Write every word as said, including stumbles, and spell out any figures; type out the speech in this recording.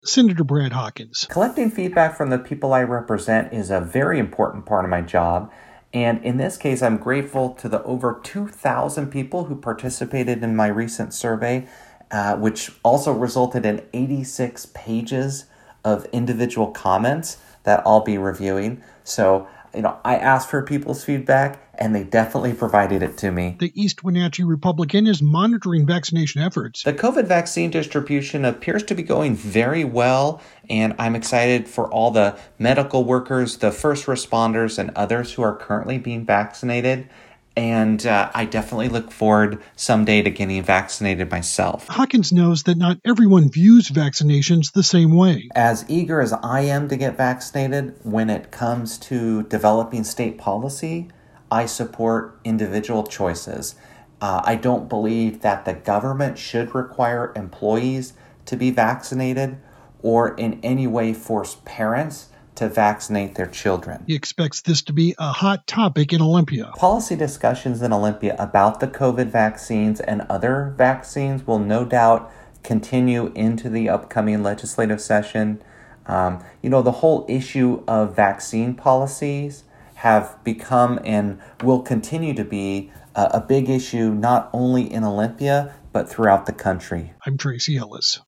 Senator Brad Hawkins. Collecting feedback from the people I represent is a very important part of my job. And in this case, I'm grateful to the over two thousand people who participated in my recent survey, uh, which also resulted in eighty-six pages of individual comments that I'll be reviewing. So, you know, I asked for people's feedback, and they definitely provided it to me. The East Wenatchee Republican is monitoring vaccination efforts. The COVID vaccine distribution appears to be going very well, and I'm excited for all the medical workers, the first responders, and others who are currently being vaccinated. And uh, I definitely look forward someday to getting vaccinated myself. Hawkins knows that not everyone views vaccinations the same way. As eager as I am to get vaccinated, when it comes to developing state policy, I support individual choices. Uh, I don't believe that the government should require employees to be vaccinated or in any way force parents to vaccinate their children. He expects this to be a hot topic in Olympia. Policy discussions in Olympia about the COVID vaccines and other vaccines will no doubt continue into the upcoming legislative session. Um, you know, the whole issue of vaccine policies have become and will continue to be a, a big issue not only in Olympia, but throughout the country. I'm Tracy Ellis.